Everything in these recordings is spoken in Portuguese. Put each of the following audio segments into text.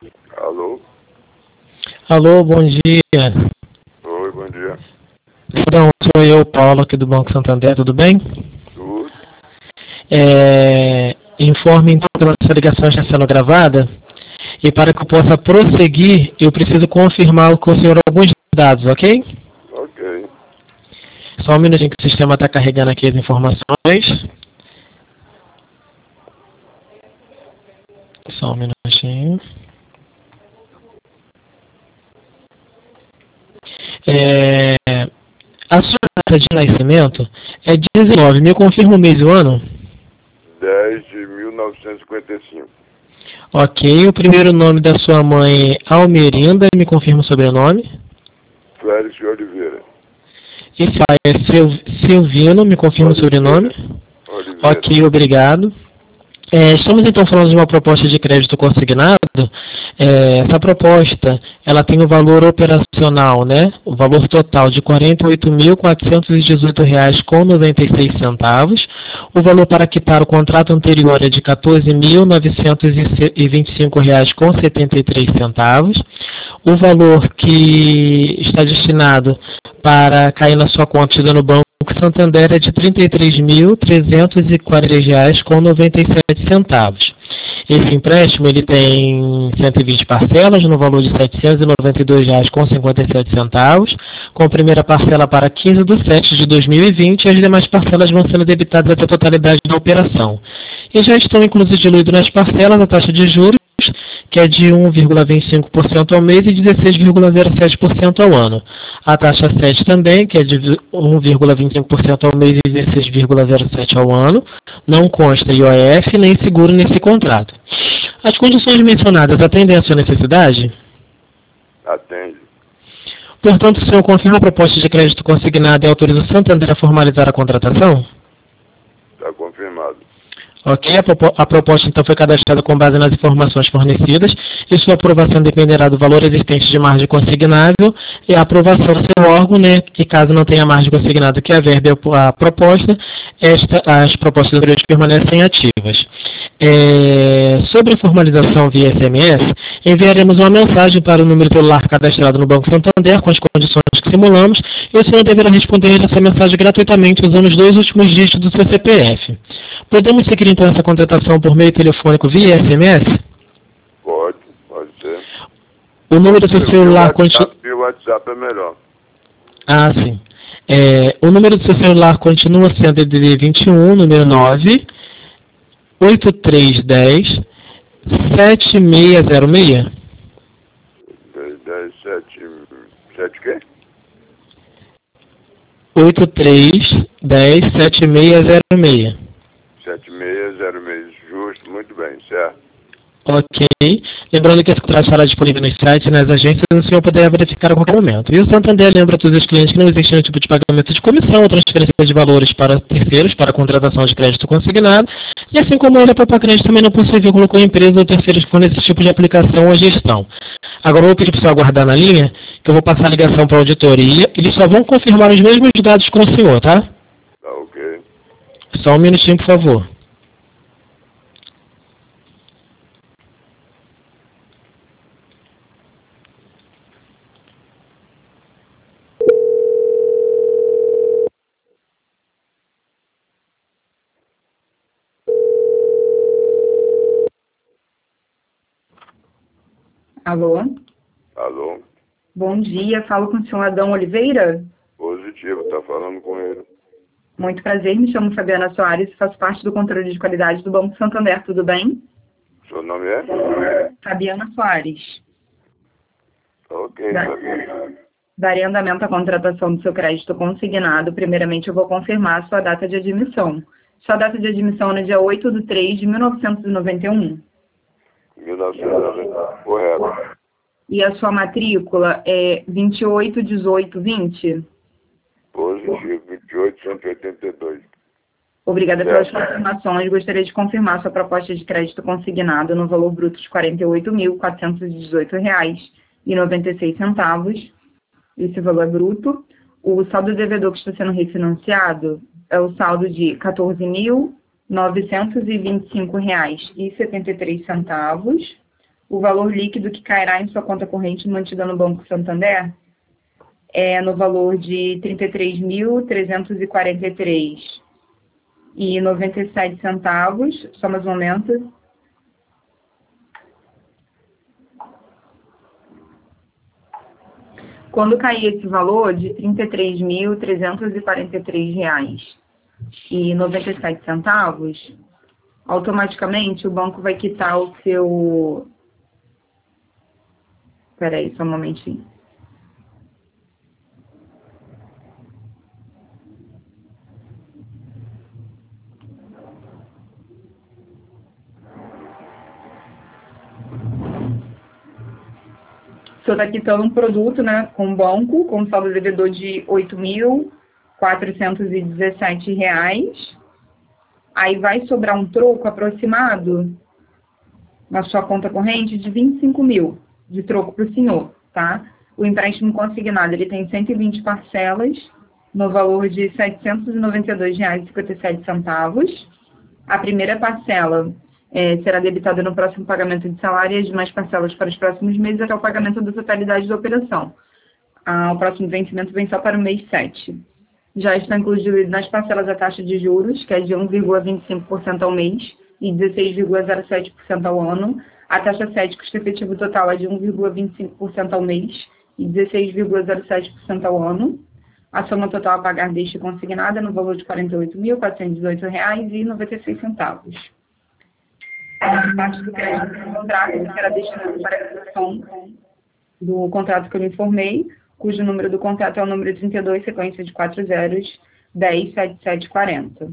Alô? Alô, bom dia. Oi, bom dia. Então, sou eu, Paulo, aqui do Banco Santander, tudo bem? Tudo? Informe então que a nossa ligação está sendo gravada e para que eu possa prosseguir, eu preciso confirmar com o senhor alguns dados, ok? Ok. Só um minutinho que o sistema está carregando aqui as informações. Só um minutinho. A sua data de nascimento é 19. Me confirma o mês e o ano? 10 de 1955. Ok. O primeiro nome da sua mãe é Almerinda. Me confirma o sobrenome? Félix de Oliveira. E pai é Silvino. Me confirma o sobrenome? Oliveira. Ok, obrigado. Estamos então falando de uma proposta de crédito consignado. Essa proposta, ela tem o valor operacional, né? O valor total de R$ 48.418,96. O valor para quitar o contrato anterior é de R$ 14.925,73. O valor que está destinado para cair na sua conta no Banco Santander é de R$ 33.340,97. Esse empréstimo ele tem 120 parcelas no valor de R$ 792,57, com a primeira parcela para 15/7/2020 e as demais parcelas vão sendo debitadas até a totalidade da operação. E já estão inclusos diluídos nas parcelas a taxa de juros, que é de 1,25% ao mês e 16,07% ao ano. A taxa 7 também, que é de 1,25% ao mês e 16,07% ao ano. Não consta IOF nem seguro nesse contrato. As condições mencionadas atendem à sua necessidade? Atende. Portanto, o senhor confirma a proposta de crédito consignada e autoriza o Santander a formalizar a contratação? Está confirmado. Ok, a proposta então foi cadastrada com base nas informações fornecidas e sua aprovação dependerá do valor existente de margem consignável e a aprovação do seu órgão, né, que caso não tenha margem consignada que averbe a proposta, as propostas anteriores permanecem ativas. Sobre a formalização via SMS, enviaremos uma mensagem para o número celular cadastrado no Banco Santander com as condições que simulamos e o senhor deverá responder essa mensagem gratuitamente usando os 2 últimos dígitos do seu CPF. Podemos seguir então essa contratação por meio telefônico via SMS? Pode ser. O número do seu celular continua... O WhatsApp é melhor. Ah, sim. O número do seu celular continua sendo DDD 21, número 9, 8310 7606. 10, 7 quê? 8310 7606. 7606. Justo, muito bem, certo. Ok. Lembrando que esse contrato estará disponível nos sites e nas agências e o senhor poderá verificar a qualquer momento. E o Santander lembra a todos os clientes que não existe nenhum tipo de pagamento de comissão ou transferência de valores para terceiros para a contratação de crédito consignado. E assim como ele, a própria crédito também não possui vínculo com a empresa ou terceiros que fornecem esse tipo de aplicação ou gestão. Agora eu vou pedir para o senhor aguardar na linha, que eu vou passar a ligação para a auditoria. Eles só vão confirmar os mesmos dados com o senhor, tá? Tá ok. Só um minutinho, por favor. Alô? Alô? Bom dia, falo com o senhor Adão Oliveira? Positivo, tá falando com ele. Muito prazer, me chamo Fabiana Soares e faço parte do controle de qualidade do Banco Santander, tudo bem? Seu nome é? Fabiana Soares. Ok, Fabiana. Darei andamento à contratação do seu crédito consignado. Primeiramente, eu vou confirmar a sua data de admissão. Sua data de admissão é no dia 8/3/1991. 1990. Correto. E a sua matrícula é 281820? Positivo, 28.182. Obrigada pelas confirmações. Gostaria de confirmar sua proposta de crédito consignado no valor bruto de R$ 48.418,96. Esse valor é bruto. O saldo devedor que está sendo refinanciado é o saldo de R$ 14.925,73. O valor líquido que cairá em sua conta corrente mantida no Banco Santander é no valor de R$ 33.343,97. Só mais um momento. Quando cair esse valor de R$ 33.343,97, automaticamente o banco vai quitar o seu... Espera aí, só um momentinho. O senhor está quitando um produto, né, com o banco, com um saldo devedor de R$ 8.417. Aí vai sobrar um troco aproximado na sua conta corrente de 25 mil de troco para o senhor, tá? O empréstimo consignado, ele tem 120 parcelas no valor de R$ 792,57. A primeira parcela será debitada no próximo pagamento de salário e as demais parcelas para os próximos meses até o pagamento da totalidade da operação. O próximo vencimento vem só para o mês 7. Já está incluído nas parcelas a taxa de juros, que é de 1,25% ao mês e 16,07% ao ano. A taxa 7, custo efetivo total, é de 1,25% ao mês e 16,07% ao ano. A soma total a pagar deste consignada é no valor de R$ 48.418,96. A parte do crédito do contrato será destinada para a execução do contrato que eu lhe informei, cujo número do contrato é o número 32, sequência de 4 zeros, 107740.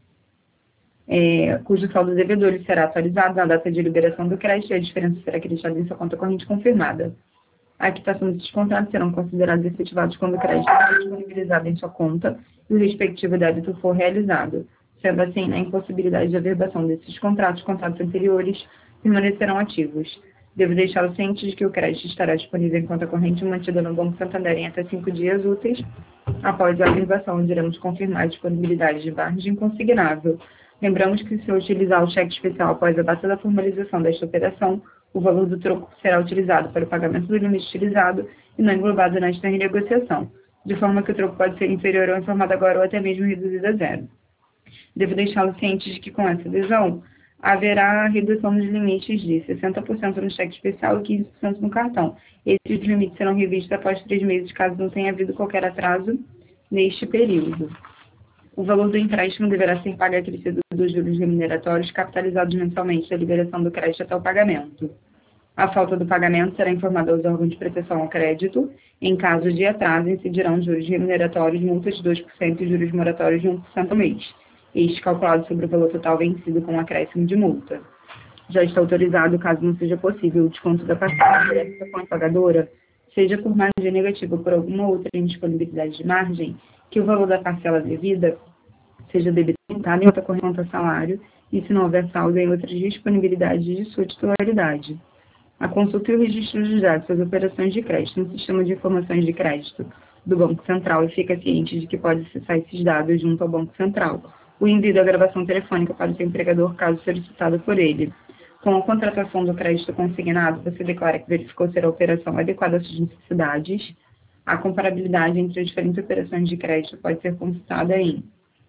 Cujo saldo devedor será atualizado na data de liberação do crédito e a diferença será acreditada em sua conta corrente confirmada. A quitação desses contratos serão considerados efetivados quando o crédito for disponibilizado em sua conta e o respectivo débito for realizado. Sendo assim, na impossibilidade de averbação desses contratos, contratos anteriores permanecerão ativos. Devo deixá-lo ciente de que o crédito estará disponível em conta corrente mantida no Banco Santander em até 5 dias úteis. Após a averbação, iremos confirmar a disponibilidade de margem consignável. Lembramos que, se utilizar o cheque especial após a data da formalização desta operação, o valor do troco será utilizado para o pagamento do limite utilizado e não englobado nesta renegociação, de forma que o troco pode ser inferior ao informado agora ou até mesmo reduzido a zero. Devo deixá-lo ciente de que, com essa adesão, haverá redução dos limites de 60% no cheque especial e 15% no cartão. Esses limites serão revistos após 3 meses, caso não tenha havido qualquer atraso neste período. O valor do empréstimo deverá ser pago acrescido dos juros remuneratórios capitalizados mensalmente da liberação do crédito até o pagamento. A falta do pagamento será informada aos órgãos de proteção ao crédito. Em caso de atraso, incidirão juros remuneratórios, multas de 2% e juros moratórios de 1% ao mês. Este calculado sobre o valor total vencido com acréscimo de multa. Já está autorizado, caso não seja possível, o desconto da parcela direta com a pagadora, seja por margem negativa ou por alguma outra indisponibilidade de margem, que o valor da parcela devida seja debitado em outra corrente a salário e, se não houver saldo, em outras disponibilidades de sua titularidade. A consulta e o registro dos dados das operações de crédito no Sistema de Informações de Crédito do Banco Central e fica ciente de que pode acessar esses dados junto ao Banco Central. O envio da gravação telefônica para o seu empregador, caso solicitado por ele. Com a contratação do crédito consignado, você declara que verificou ser a operação adequada às suas necessidades. A comparabilidade entre as diferentes operações de crédito pode ser consultada em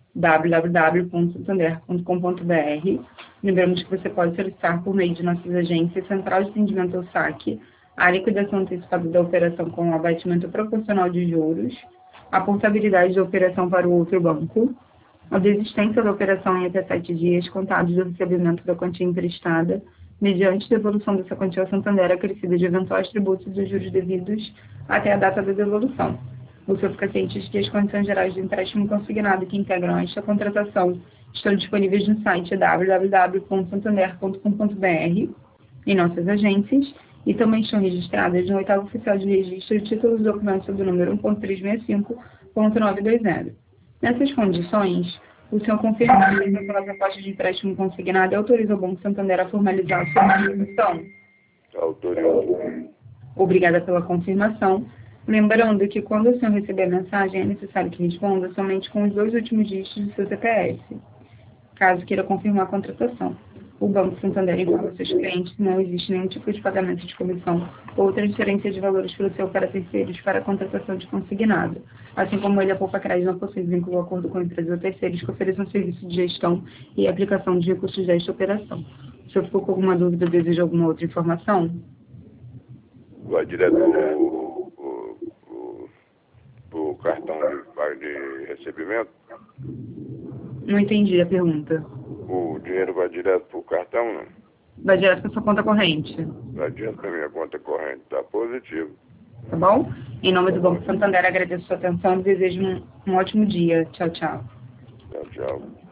www.santander.com.br. Lembramos que você pode solicitar por meio de nossas agências Central de Atendimento ao Saque, a liquidação antecipada da operação com o abatimento proporcional de juros, a portabilidade da operação para o outro banco, a desistência da operação em até 7 dias contados do recebimento da quantia emprestada, mediante devolução dessa quantia ao Santander acrescida de eventuais tributos e juros devidos até a data da devolução. O senhor fica ciente de que as condições gerais do empréstimo consignado que integram esta contratação estão disponíveis no site www.santander.com.br, em nossas agências, e também estão registradas no 8º Oficial de Registro de Títulos e Documentos do número 1.365.920. Nessas condições, o senhor confirma que pela proposta de empréstimo consignado e autoriza o Banco Santander a formalizar a sua solicitação? Autorizou. Obrigada pela confirmação. Lembrando que quando o senhor receber a mensagem, é necessário que responda somente com os 2 últimos dígitos do seu CPF, caso queira confirmar a contratação. O Banco Santander informa seus clientes que não existe nenhum tipo de pagamento de comissão ou transferência de valores pelo seu para terceiros para a contratação de consignado. Assim como ele, a Poupa Crédito não possui vínculo ou acordo com empresas ou terceiros que ofereçam serviço de gestão e aplicação de recursos desta operação. Se eu ficou com alguma dúvida ou deseja alguma outra informação? Vai direto pro cartão de recebimento? Não entendi a pergunta. O dinheiro vai direto pro cartão, não? Vai direto para sua conta corrente. Vai direto pra minha conta corrente, tá positivo. Tá bom? Em nome do Banco Santander, agradeço a sua atenção e desejo um ótimo dia. Tchau, tchau. Tchau, tchau.